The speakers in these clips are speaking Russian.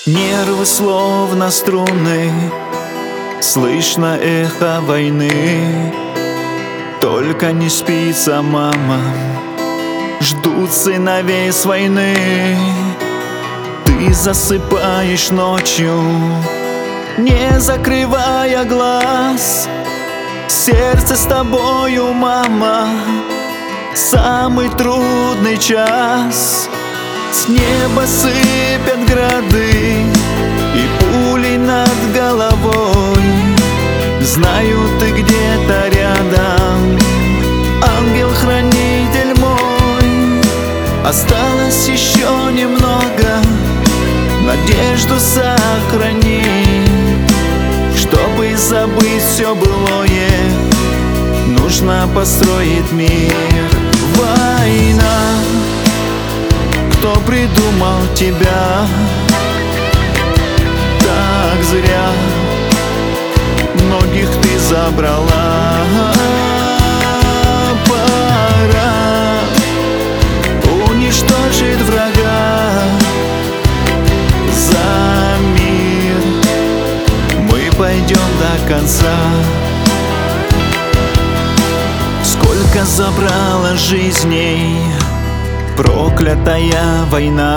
Нервы словно струны, слышно эхо войны. Только не спится мама, ждут сыновей с войны. Ты засыпаешь ночью, не закрывая глаз. Сердце с тобою, мама, самый трудный час. С неба сыпят грады и пули над головой. Знаю, ты где-то рядом, ангел-хранитель мой. Осталось еще немного, надежду сохрани. Чтобы забыть все былое, нужно построить мир. Война, кто придумал тебя? Так зря многих ты забрала. Пора уничтожить врага. За мир мы пойдем до конца. Сколько забрала жизней проклятая война.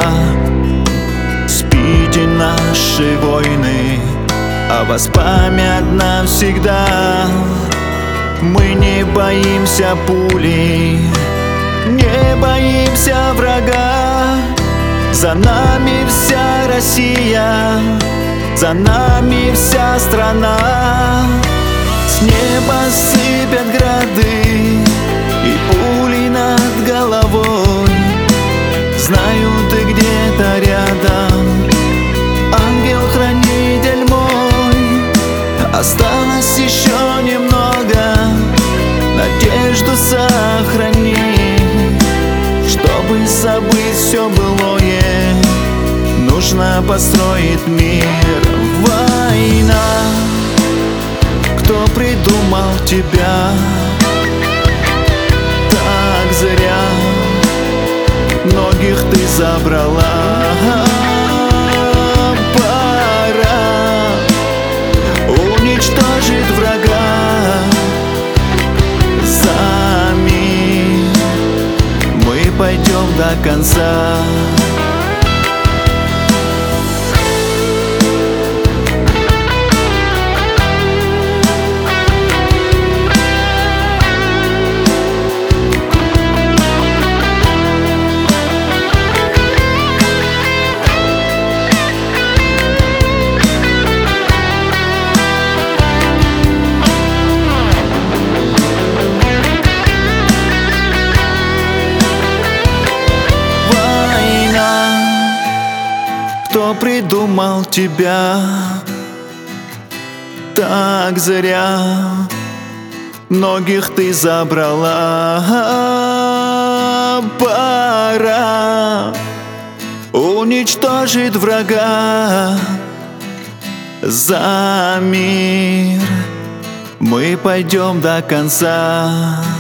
Спите наши войны, о вас память навсегда. Мы не боимся пули, не боимся врага. За нами вся Россия, за нами вся страна. С неба сыпят грады и пули над головой. Знаю, ты где-то рядом, ангел-хранитель мой. Осталось еще немного, надежду сохрани. Чтобы забыть все былое, нужно построить мир. Война, кто придумал тебя? Так зря многих ты забрала. Пора уничтожить врага. За мир мы пойдем до конца. Кто придумал тебя? Так зря многих ты забрала. Пора уничтожить врага. За мир мы пойдем до конца.